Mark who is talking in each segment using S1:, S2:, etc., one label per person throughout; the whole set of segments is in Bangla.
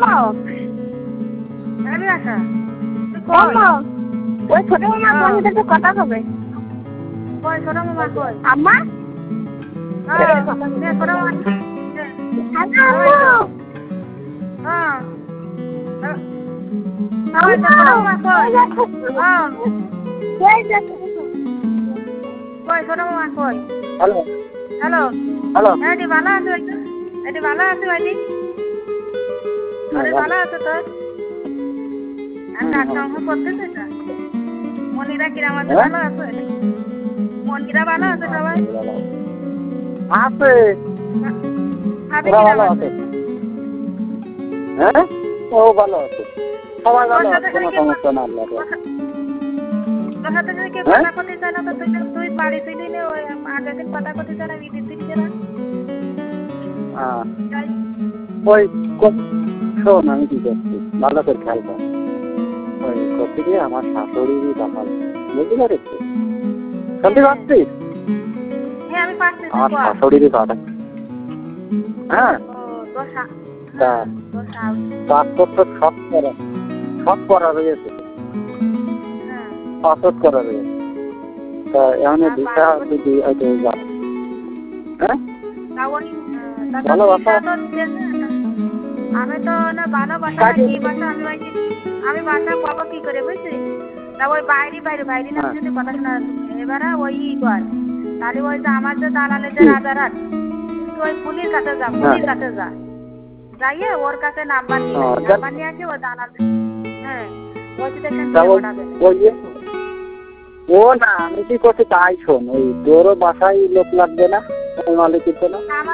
S1: আমি আশা
S2: ওই ছোট মামা ফোন দিতে কথা হবে
S1: কই ছোট মামা কই
S2: আম্মা
S1: হ্যাঁ ছোট মামা
S2: হ্যালো
S1: হ্যাঁ
S2: আম্মা
S1: ছোট মামা কই হ্যাঁ কই ছোট মামা কই
S3: হ্যালো
S1: হ্যালো
S3: হ্যালো
S1: এটি ভালো আছে এটি ভালো আছে ভাইটি আরে ভালো আছে তো আমি ডাক্তার করতেছি না মনিরা কিরাম আছে ভালো আছে মনিরা ভালো আছে সবাই
S3: আছে
S1: ভাবি
S3: ওরা
S1: কিরাম
S3: ভালো
S1: আছে
S3: আছে হ্যাঁ ও ভালো আছে সবাই ভালো আছে কোনো সমস্যা না আল্লাহ
S1: তোর সাথে যদি কেউ কথা করতে চায় না তো তুই বাড়ি ছিলি না ওই আগের দিন কথা করতে চায় না বিদিন দিন না
S3: ওই শোন আমি কি করছি ভালো করে খেয়াল কর ওই করতে গিয়ে আমার শাশুড়ি বাবা বুঝতে পারিস শুনতে পাচ্ছিস
S1: হ্যাঁ আমি পাচ্ছি
S3: আমার শাশুড়িরই কথা হ্যাঁ তা পাসপোর্ট তো সব করা রয়েছে পাসপোর্ট করা রয়েছে তা এমন ভিসা যদি হয়তো যাবে হ্যাঁ ভালো বাসা
S1: আমি তো না ভালো বাসা কি বাসা আমি বাসা পাবো কি করে বুঝছিস তা ওই বাইরে না যদি কথা শোনা এবারে ওই কর তাহলে ওই যে আমার যে দালালের যে রাজারহাট ওই পুলির কাছে যা যাইয়ে ওর কাছে নাম্বার নিয়ে আসে ও দালাল হ্যাঁ ওই যে
S3: ও না আমি কি করছি তাই শোন ওই তোরও বাসায় লোক লাগবে না ওই মালিকের জন্য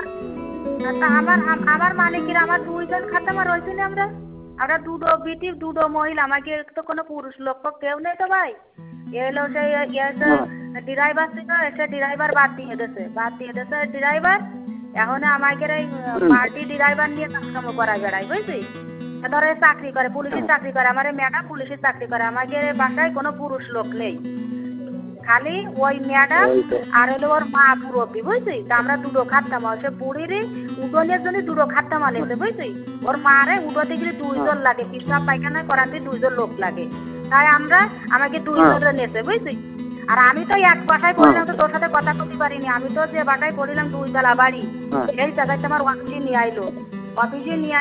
S1: আমার মালিকের আমার দুইজন খাতামা রয়েছি না আমরা দুটো বিটি দুটো মহিলা আমাকে তো কোনো পুরুষ লোক কেউ নেই তো ভাই এলো সেই ড্রাইভার ছিল এসে ড্রাইভার বাদ দিয়ে দিয়েছে ড্রাইভার এখন আমাকে এই পার্টি ড্রাইভার নিয়ে কাজ করা বেড়াই বুঝলি ধরে চাকরি করে পুলিশের চাকরি করে আমার ম্যাডাম পুলিশের চাকরি করে আমাকে বাসায় কোনো পুরুষ লোক নেই খালি ওই ম্যাডাম আর হলো ওর মা মুরব্বী বুঝলি তা আমরা দুটো খাটতাম সে বুড়িরই উঠোনের জন্য দুটো খাটতাম আলেছে বুঝলি ওর মারে উঠোতে গেলে দুইজন লাগে পিসাব পায়খানা করাতে দুইজন লোক লাগে তাই আমাকে দুইজনে নেছে বুঝলি আর আমি তো এক বাসায় পড়িলাম তো তোর সাথে কথা বলতে পারিনি আমি তো যে বাসায় পড়িলাম 2 তলা বাড়ি এই জায়গায় আমার অফিসে নিয়ে আইলো অফিসে নিয়ে